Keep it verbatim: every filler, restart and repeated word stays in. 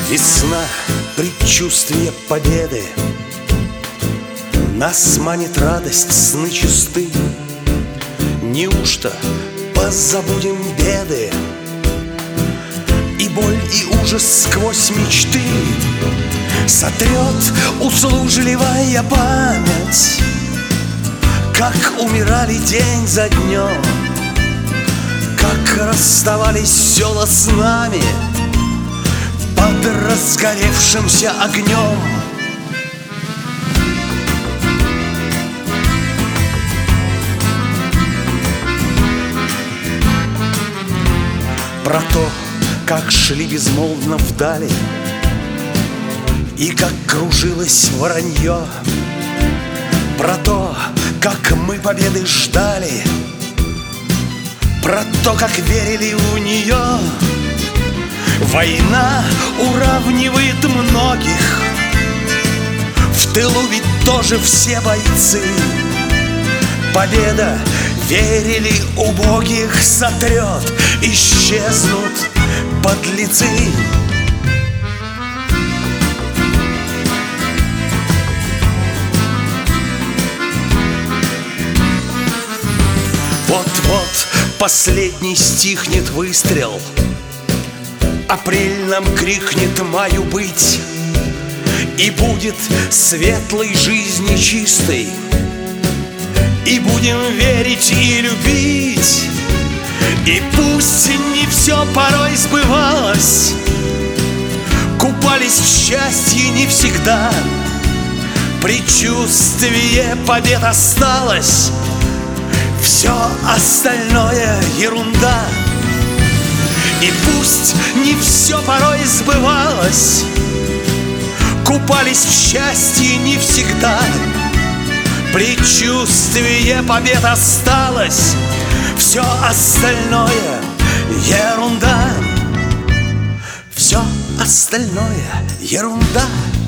Весна, предчувствие победы, нас манит радость, сны чисты. Неужто позабудем беды и боль, и ужас сквозь мечты? Сотрет услужливая память, как умирали день за днем, как расставались села с нами под разгоревшимся огнем. Про то, как шли безмолвно вдали и как кружилось воронье, про то, как мы победы ждали, про то, как верили в нее. Война уравнивает многих, в тылу ведь тоже все бойцы. Победа, верили убогих, сотрет, исчезнут подлецы. Вот-вот последний стихнет выстрел, апрель нам крикнет «Маю быть!» И будет светлой жизни чистой, и будем верить и любить. И пусть не все порой сбывалось, купались в счастье не всегда, предчувствие побед осталось, все остальное ерунда. И пусть не все порой сбывалось, купались в счастье не всегда, предчувствие побед осталось, все остальное ерунда. Все остальное ерунда.